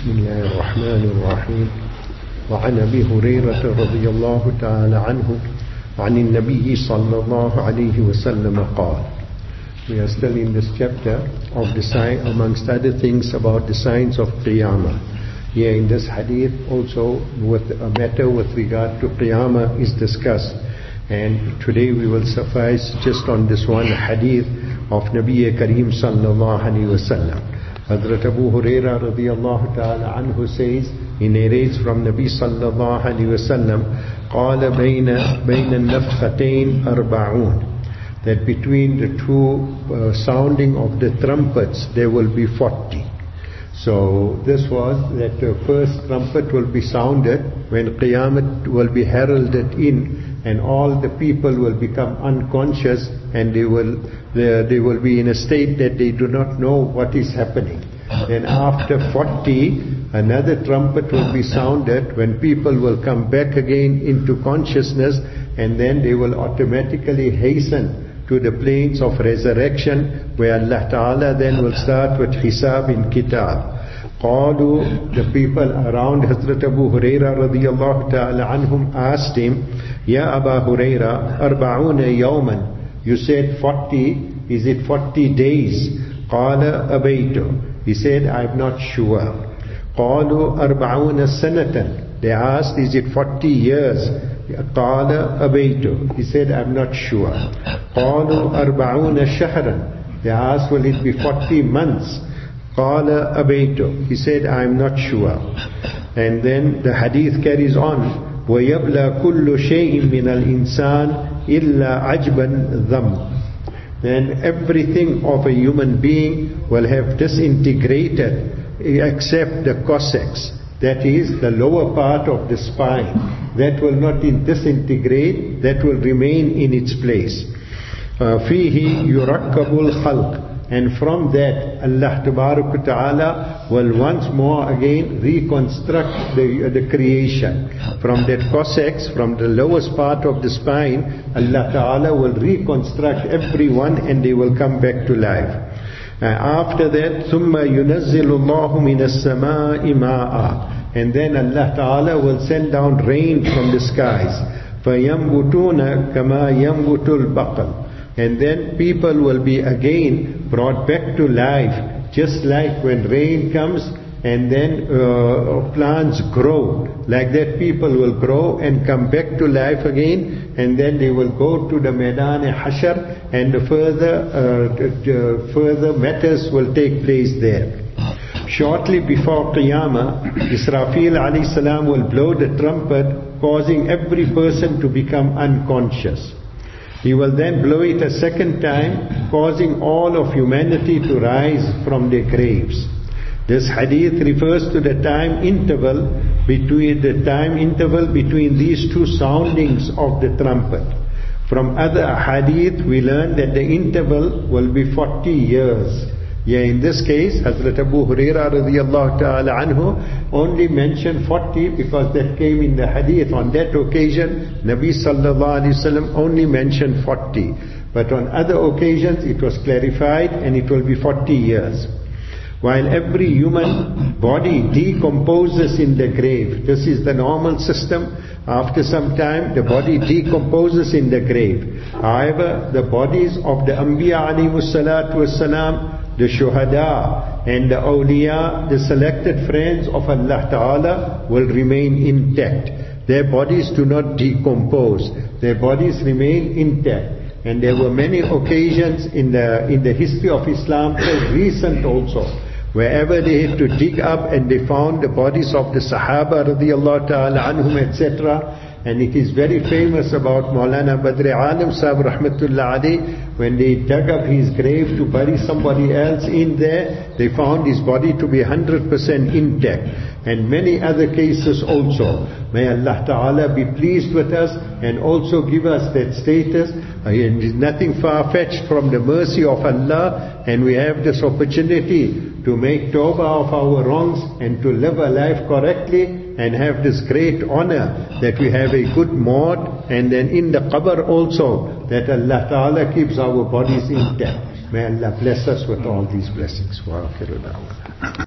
بسم الله الرحمن الرحيم وعن أبي هريرة رضي الله تعالى عنه عن النبي صلى الله عليه وسلم قال. We are still in this chapter of the sign, amongst other things, about the signs of Qiyamah. Here in this hadith also with a matter with regard to Qiyamah is discussed. And today we will suffice just on this one hadith of Nabi Kareem sallallahu alayhi wa sallam. Hazrat Abu Huraira radiyallahu ta'ala anhu says, he narrates from Nabi sallallahu alayhi wa sallam, قال بين النفختين أربعون, that between the two sounding of the trumpets there will be 40. So this was that the first trumpet will be sounded when Qiyamah will be heralded in, and all the people will become unconscious, and they will be in a state that they do not know what is happening. Then after 40, another trumpet will be sounded when people will come back again into consciousness, and then they will automatically hasten to the plains of resurrection, where Allah Ta'ala then will start with Hisab in Kitab. قالوا, the people around Hazrat Abu Huraira radiyallahu ta'ala anhum asked him, Ya Aba Huraira, arba'una yawman, you said 40, is it 40 days? قال أبيت, he said, I'm not sure. قالوا arba'una sanatan, they asked, is it 40 years? قال أبيت, he said, I'm not sure. قالوا arba'una shahran, they asked, will it be 40 months? قال أبيت, he said, I'm not sure. And then the hadith carries on, وَيَبْلَى كُلُّ شَيْءٍ مِنَ الْإِنسَانِ إِلَّا عَجْبًا ذَمْ, then everything of a human being will have disintegrated except the coccyx, that is the lower part of the spine. That will not disintegrate, that will remain in its place. فِيهِ يُرَكَّبُ الْخَلْقِ, and from that Allah Ta'ala will once more again reconstruct the creation. From that coccyx, from the lowest part of the spine, Allah Ta'ala will reconstruct everyone and they will come back to life. After that, ثُمَّ يُنَزِّلُ اللَّهُ مِنَ السَّمَاءِ مَاءً, and then Allah Ta'ala will send down rain from the skies. فَيَنْبُتُونَ كَمَا يَنْبُتُ الْبَقَلُ, and then people will be again brought back to life, just like when rain comes and then plants grow. Like that people will grow and come back to life again, and then they will go to the Maidan-e-Hashar, and the further matters will take place there. Shortly before Qiyamah, Israfil alayhi salam will blow the trumpet, causing every person to become unconscious. He will then blow it a second time, causing all of humanity to rise from their graves. This hadith refers to the time interval between these two soundings of the trumpet. From other hadith we learn that the interval will be 40 years. Yeah, in this case, Hazrat Abu Huraira radiyallahu ta'ala anhu only mentioned 40 because that came in the hadith. On that occasion, Nabi sallallahu alayhi wa sallam only mentioned 40. But on other occasions, it was clarified and it will be 40 years. While every human body decomposes in the grave, this is the normal system. After some time, the body decomposes in the grave. However, the bodies of the Anbiya alayhimu salatu wassalam, the Shuhada and the Awliya, the selected friends of Allah Ta'ala, will remain intact. Their bodies do not decompose. Their bodies remain intact. And there were many occasions in the history of Islam, recent also, wherever they had to dig up and they found the bodies of the Sahaba radiyallahu ta'ala anhum, etc. And it is very famous about Maulana Badr Alam Sahib rahmatullah alayh, when they dug up his grave to bury somebody else in there, they found his body to be 100% intact. And many other cases also. May Allah Ta'ala be pleased with us and also give us that status. It is nothing far-fetched from the mercy of Allah, and we have this opportunity to make tawbah of our wrongs and to live a life correctly, and have this great honor that we have a good maut, and then in the qabr also that Allah Ta'ala keeps our bodies intact. May Allah bless us with all these blessings. Wa akhiru da'wana.